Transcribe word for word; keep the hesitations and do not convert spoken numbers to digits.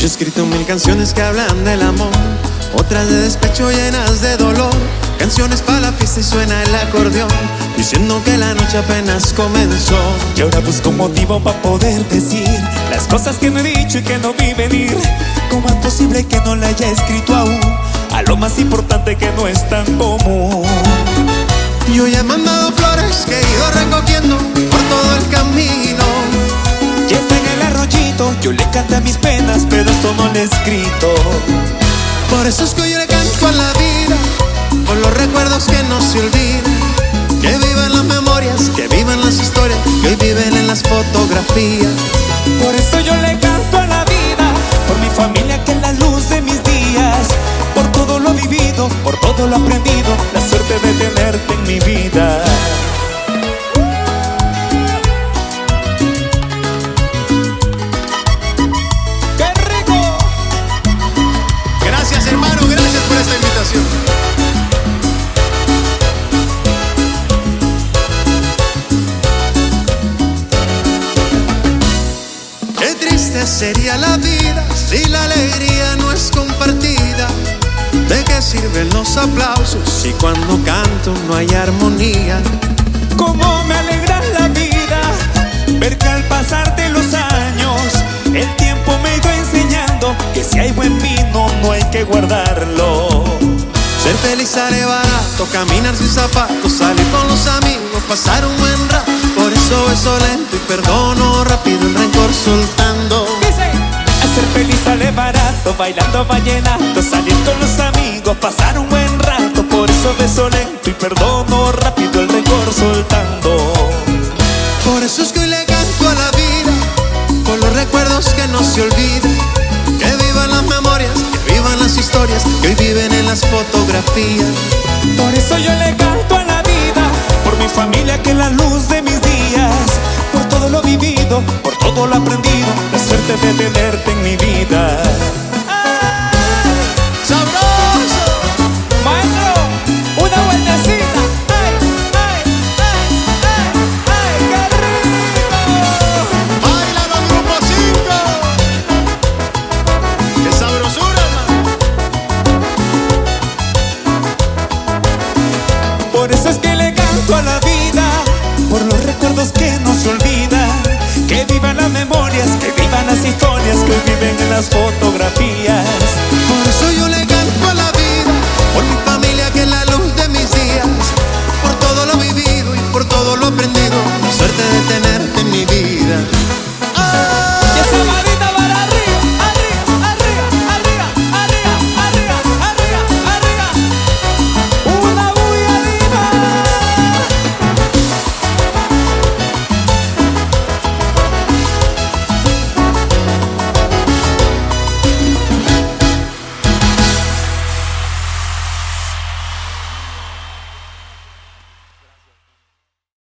Yo he escrito mil canciones que hablan del amor, otras de despecho llenas de dolor. Canciones para la fiesta y suena el acordeón, diciendo que la noche apenas comenzó. Y ahora busco un motivo para poder decir las cosas que no he dicho y que no vi venir. ¿Cómo es posible que no la haya escrito aún a lo más importante que no es tan común? Yo ya he mandado flores que he ido recogiendo por todo el camino. Ya está en el arroyito, yo le canté mis penas, pero esto no lo he escrito. Por eso es que yo le canto a la vida, por los recuerdos que no se olvidan. Que vivan las memorias, que vivan las historias, que hoy viven en las fotografías. Por eso yo le canto a la vida, por mi familia que es la luz de mis días. Por todo lo vivido, por todo lo aprendido, la suerte de tenerte en mi vida. ¡Qué rico! Gracias, hermano, gracias por esta invitación. Qué triste sería la vida si la alegría no es compartida. ¿De qué sirven los aplausos si cuando canto no hay armonía? Cómo me alegra la vida ver que al pasar de los años el tiempo me ha ido enseñando que si hay buen vino no hay que guardarlo. Ser feliz sale barato, caminar sin zapatos, salir con los amigos, pasar un buen rato. Por eso beso lento y perdono rápido, el rencor soltando. Dice, ser feliz sale barato, bailando vallenato, salir con los amigos, pasar un buen rato. Por eso beso lento y perdono rápido, el rencor soltando. Por eso es que hoy le canto a la vida, por los recuerdos que no se olvidan. Que vivan las memorias, que vivan las historias, que hoy viven en las fotografías. Por eso yo le canto a la vida, por mi familia que es la luz de mis días. Por todo lo vivido, por todo lo aprendido, la suerte de tenerte en mi vida. ¡Sabroso! Maestro, una vueltecita. ¡Ay, ay, ay, ay, ay! ¡Qué rico! ¡Báilalo, grupo cinco! ¡Qué sabrosura, hermano! Por eso es que le canto a la vida, por los recuerdos que no se olvidan. Que vivan las memorias, que vivan las historias, que hoy viven en las fotografías. Por eso yo le